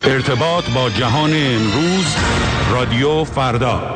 ارتباط با جهان امروز، رادیو فردا.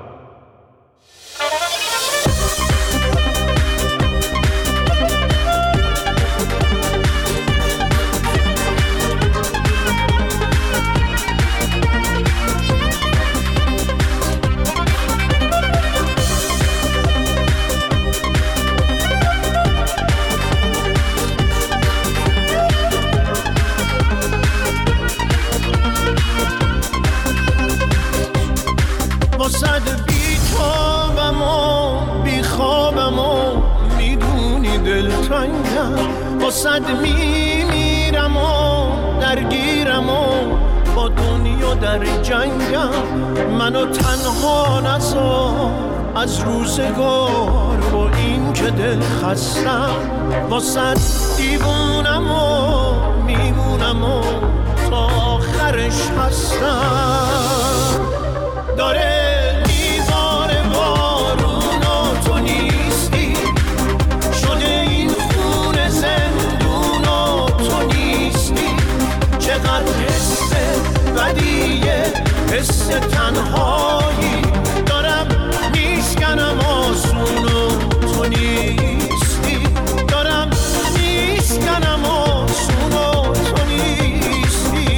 صد میمیرم و درگیرم و با دنیا در جنگم، منو تنها نذار از روزگار با این که دل خستم، واسد دیوونم و میمونم و تا آخرش هستم. داره میباره بارون و تو نیستی، شده این خون زندون و تو نیستی، چقدر حس بدیه، حس تنهایی دارم میشکنم آسون و تو نیستی، دارم میشکنم آسون و تو نیستی.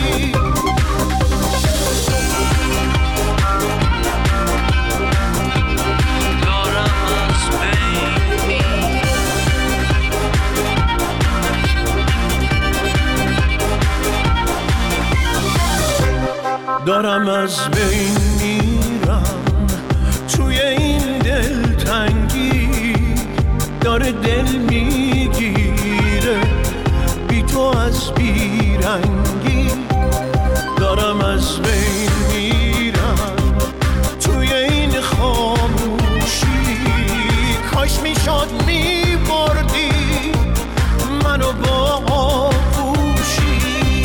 دارم از بین میرم توی این دلتنگی، داره دل میگیره بی تو از بیرنگی، دارم از بین میرم توی این خاموشی، کاش میشد میبردی منو با آغوشی،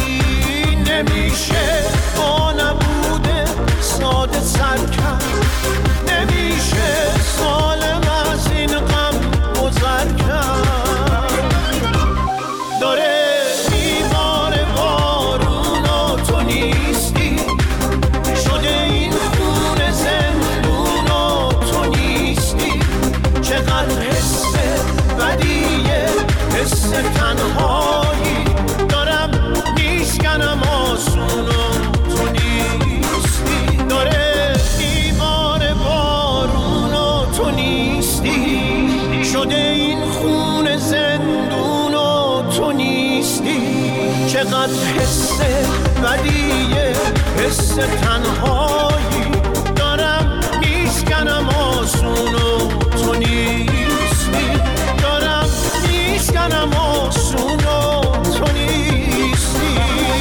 نمیشه با نبوده ساده سر کرد، نمیشه سالم از این غم گذر کرد. داره میباره بارون و تو نیستی، شده این خون زندون و تو نیستی، چقدر حس بدیه، حس تنهایی دارم میشکنم آسون و تو نیستی، داره دیوار بارون و تو نیستی، شده این خون زندون و تو نیستی، چقدر حس بدیه، حس تنهایی دارم میشکنم آسون و تو نیستی، دارم میشکنم آسون و تو نیستی.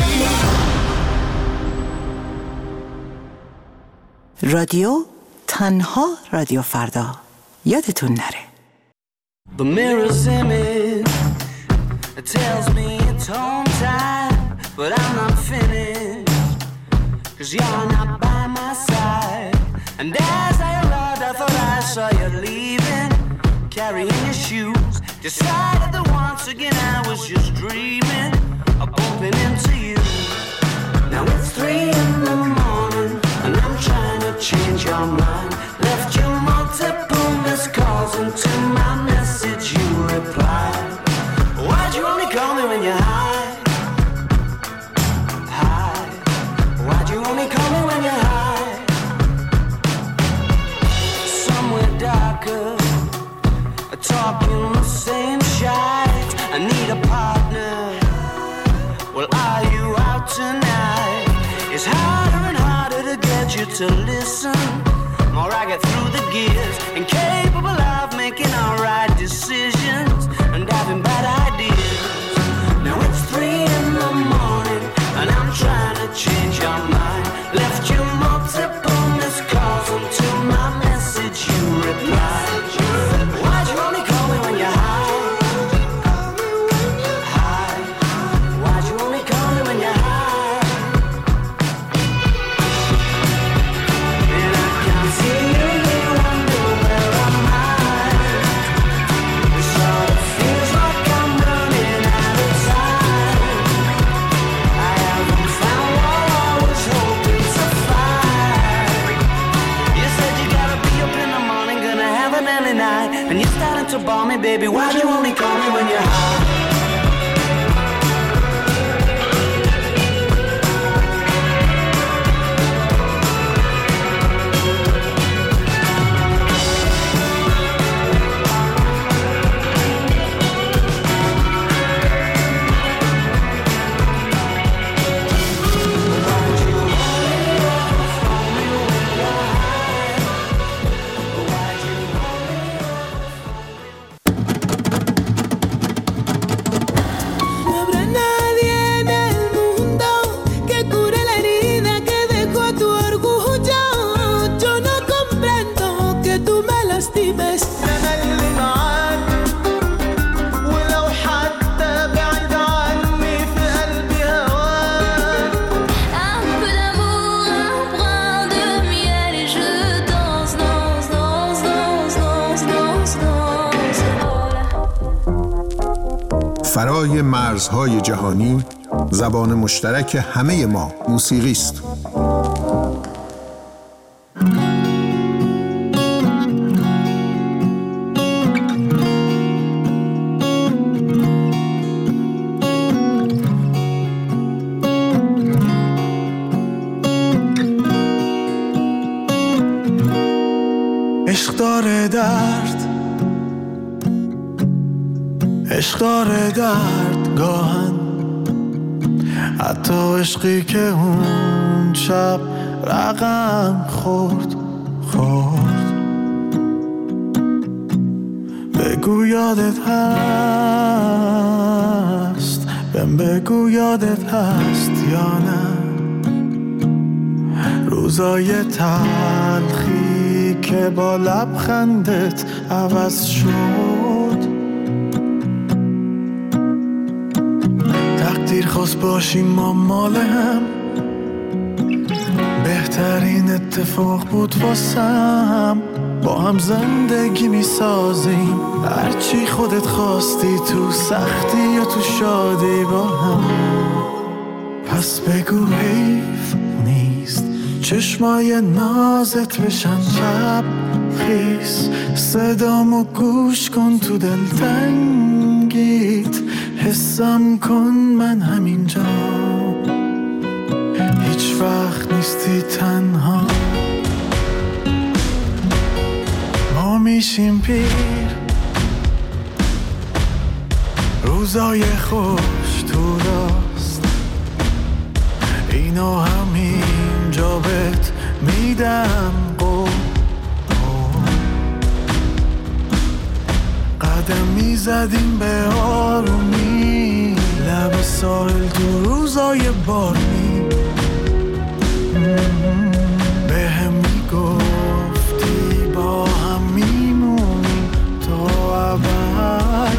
رادیو تنها رادیو فردا، یادتون نره. The mirror's image, it tells me it's home time, but I'm not finished, 'cause you're not by my side. And as I arrived, I thought I saw you leaving, carrying your shoes. Decided that once again I was just dreaming of bumping into you. Now it's 3 in the morning, and I'm trying to change your mind. Left you multiple missed calls, and to my message you replied. Why'd you only call me when you're high? High. Why'd you only call me when you're high? Somewhere darker, talking the same shit. I need a partner. Well, are you out tonight? It's harder and harder to get you to listen. More I get through the gears, incapable of making all right decisions and having bad ideas. Now it's 3 in the morning, and I'm trying to change your mind. Left you multiple missed calls, and to my message you replied. Why'd you only call me when you're high? High. Why'd you only call me when you're high? And I can see you wonder where am I? It sort of feels like I'm to bomb me, baby? Why'd you only call me when you're high? فرای مرزهای جهانی، زبان مشترک همه ما موسیقی است. عشق داره درد، عشق داره درد گاهن، حتی عشقی که اون شب رقم خورد. بگو یادت هست، بگو یادت هست یا نه روزای تلخی که با لبخندت عوض شد. تقدیر خواست باشیم ما مال هم، بهترین اتفاق بود واسم. با هم زندگی می سازیم، هرچی خودت خواستی، تو سختی یا تو شادی با هم. پس بگو حیف نیست چشمای نازت بشن شب خیس، صدامو گوش کن تو دلتنگیت، حسم کن من همینجا، هیچ وقت نیستی تنها. ما میشیم پیر، روزای خوش تو راست، اینو همینجا بهت میدم قول. قدم میزدیم به آرومی، لب ساحل تو روزای بارمی، به هم میگفتی با هم میمونیم تا ابد.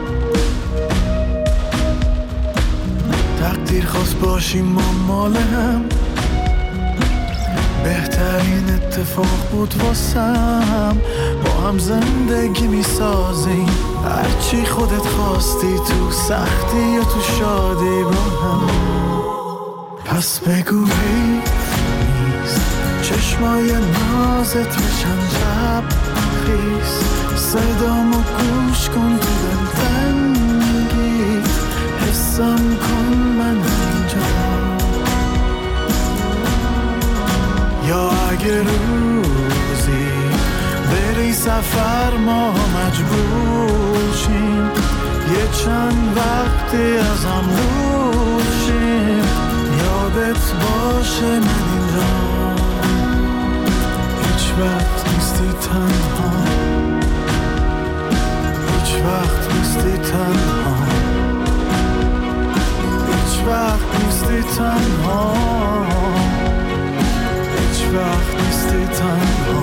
تقدیر خواست باشیم ما مال هم، بهترین اتفاق بود واسم. با هم زندگی میسازیم، هرچی خودت خواستی، تو سختی یا تو شادی با هم. پس بگو حیف نیست چشمای نازت بشن شب خیس، صدامو گوش کن تو دلتنگیت، حسم کن من اینجا. یا اگه روزی بری سفر ما مجبور شیم، یه چند وقتی از هم دور شیم، یادت باشه من اینجا، هیچ وقت نیستی تنها، هیچ وقت نیستی تنها، هیچ وقت نیستی تنها، هیچ وقت نیستی تنها.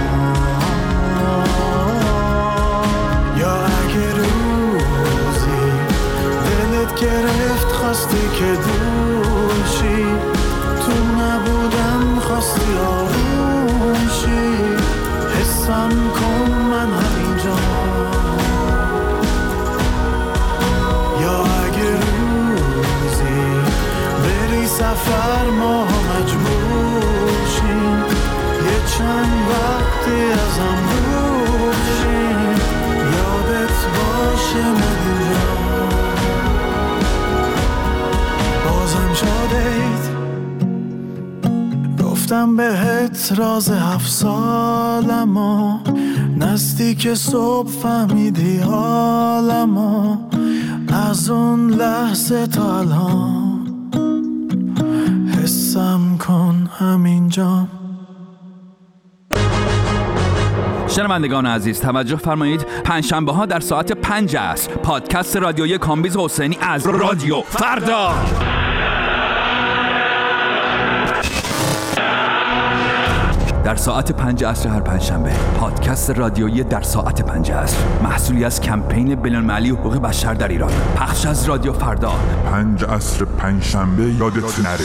یا اگه روزی دلت گرفت خواستی که دور شی، تو نبودم خواستی آروم شی، حسم کن من همینجا. یا اگه روزی بری سفر ما مجبور شیم، یه چند وقتی از هم دور شیم، یادت نمیرم بازم شدید گفتم بهت راز 7 سالمو نزدیک صبح فهمیدی حالمو از اون لحظه تا الان حسم کن همینجا. شنوندگان عزیز توجه فرمایید، پنجشنبه ها در ساعت 5 عصر پادکست رادیویی کامبیز حسینی از رادیو فردا. در ساعت 5 عصر هر پنجشنبه پادکست رادیویی در ساعت 5 عصر محصولی از کمپین بین‌المللی حقوق بشر در ایران، پخش از رادیو فردا. 5 عصر پنجشنبه یادت نره.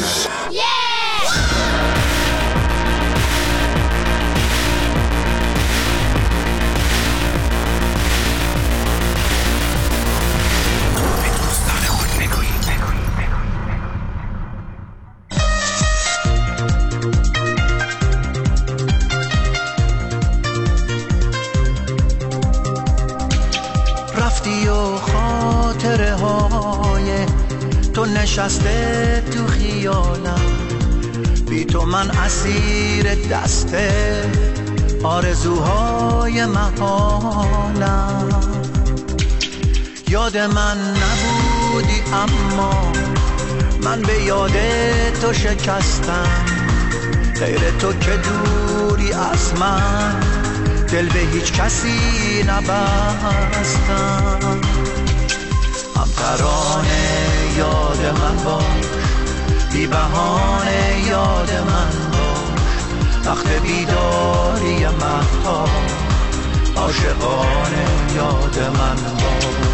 نشسته تو خیالم بی تو من اسیر دسته آرزوهای محالم. یاد من نبودی اما من به یاد تو شکستم، غیر تو که دوری از من دل به هیچ کسی نبستم. هم ترانه یاد من باش، بی بهانه یاد من باش، وقت بیداری مهتاب عاشقانه یاد من باش.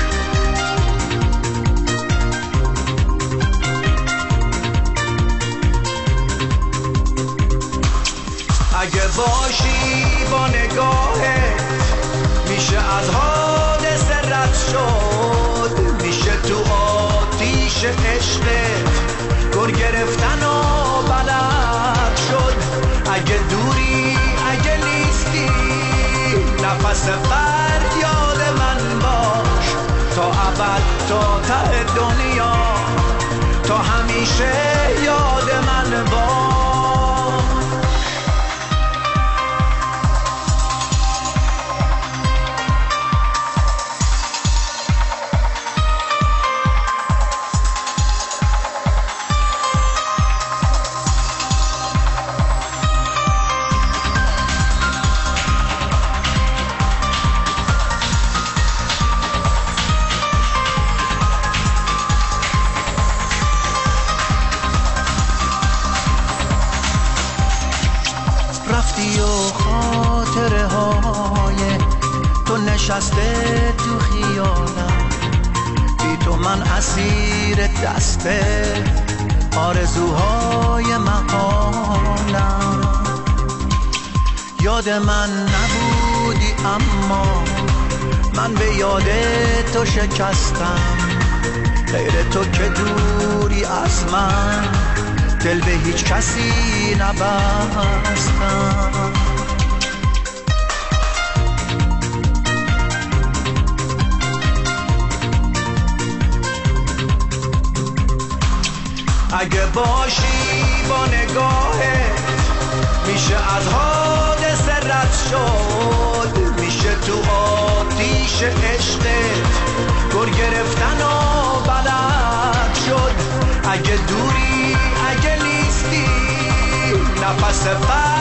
اگه باشی با نگاهت میشه از حادثه رد شد، میشه تو آتیش عشقت گر گرفتن و بلد شد. اگه دوری اگه نیستی نفس فریاد من باش، تا ابد تا ته دنیا تا همیشه یاد من باش. نشسته تو خیالم بی تو من اسیر دسته آرزوهای محالم. یاد من نبودی اما من به یاد تو شکستم، غیر تو که دوری از من دل به هیچ کسی نبستم. اگه باشی با نگاهت میشه از حادثه رد شد، میشه تو آتیش عشقت گر گرفتن و بلد شد. اگه دوری اگه نیستی نفس